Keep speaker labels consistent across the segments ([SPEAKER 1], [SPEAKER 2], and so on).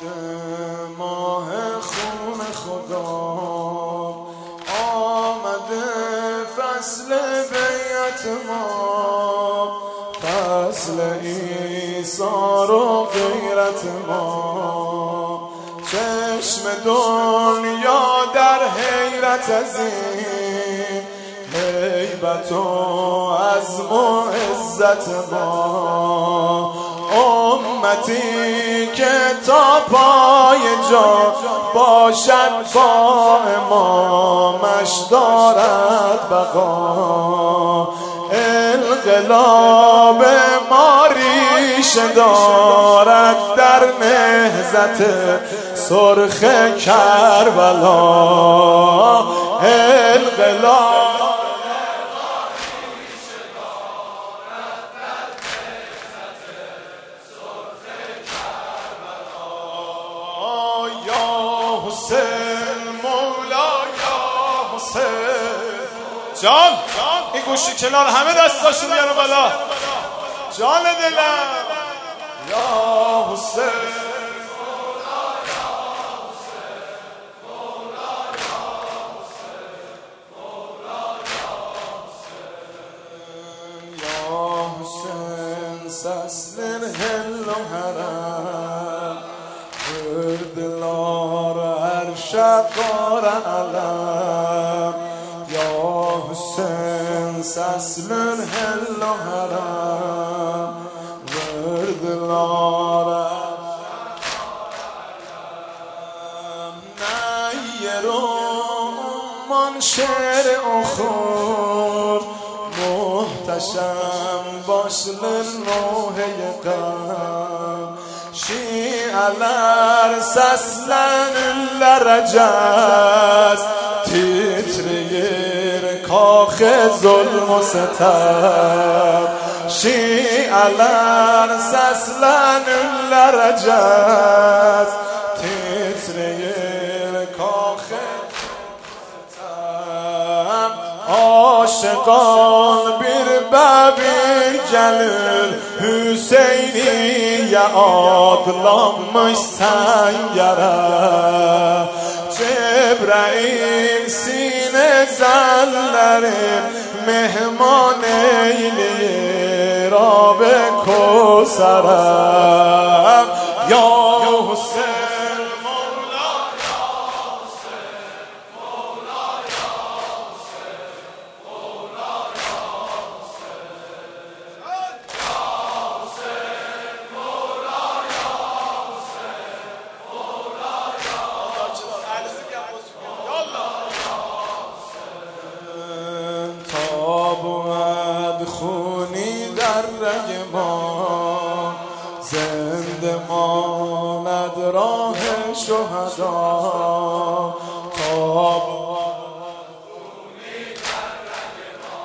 [SPEAKER 1] ماه خون خدا، آمده فصل بیعت ما، فصل ایثار و غیرت ما. چشم دنیا در حیرت از این هیبت و عزم و عزت ما. امتی که تا پای جا باشد با امامش دارد بقا. انقلاب ما ریشه دارد در نهضت سرخ کربلا. انقلاب جان این گوشی کنار همه دستاشو بیارو بالا. جان دلم یا حسین، یا حسین سسلن هل و حرم دلار عرشق قارن علم. یا حسین سسلن هل و حرم دلار نیرو من شعر اخور محتشم باش لنوه قم. شیعلر سسلن لرجز تیتریر کاخ ظلم و ستم. شیعلر سسلن لرجز تیتریر کاخ ستم. عاشقان بیر ببیر جلل حسینی یا آدلامش سنگره. جبرائیل سینه زلره مهمان ایلی را به کوثرم. یا حسین خونی در رگ ما، زنده ماند راه شهدا. تاب خونی در رگ ما،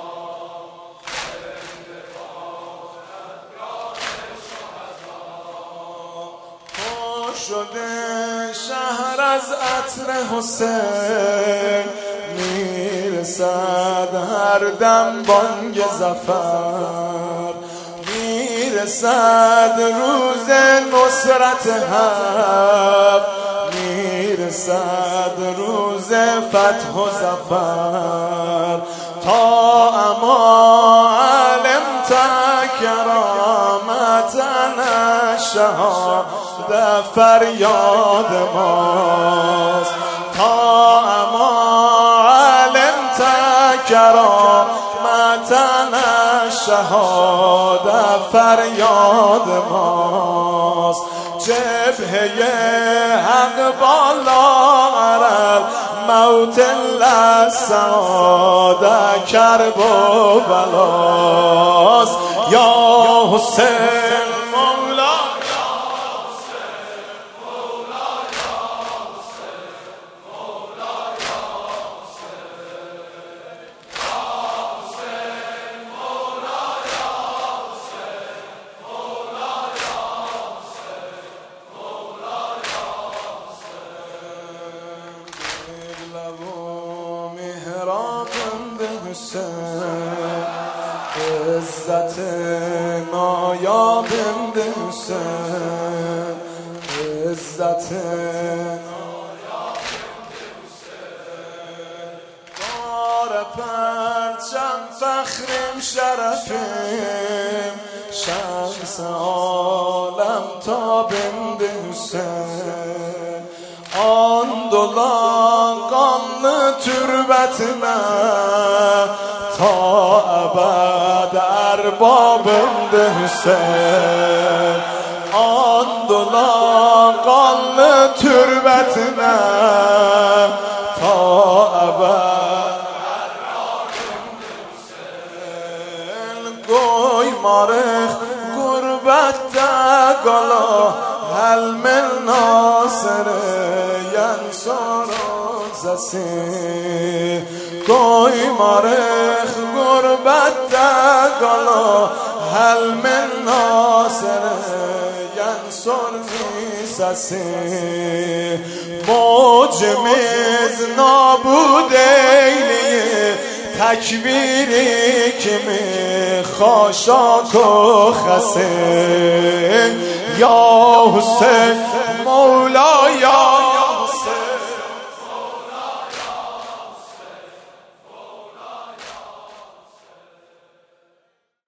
[SPEAKER 1] زنده ماند راه شهدا. پر شده شهر از عطر حسین، میرسد هر دم بانگ ظفر. میرسد روز نصرت حق، میرسد روز فتح و ظفر. تا اما علم تا کرامتنا شهاده فریاد ماست. تا اما کرامتنا شهاده فریاد ماست. جبهه حق بالا عرل موت لسعاده کرب و بلاست. یا حسین مولا عزت نایاب حسین عزت دار پرچم فخریم شرفیم شمس عالم تا بند حسین آن دولان تربتنا تا ابد ارباب حسین آن دولان تربتنا تا ابد گوی مارخ گربت دگالا هل من ناصر ینصر زسی گوی مارخ گربت دگالا هل من ناصر ینصر زسی موج میز نابود ایلیه تکبیری که می خاشاک و خسه یا حسین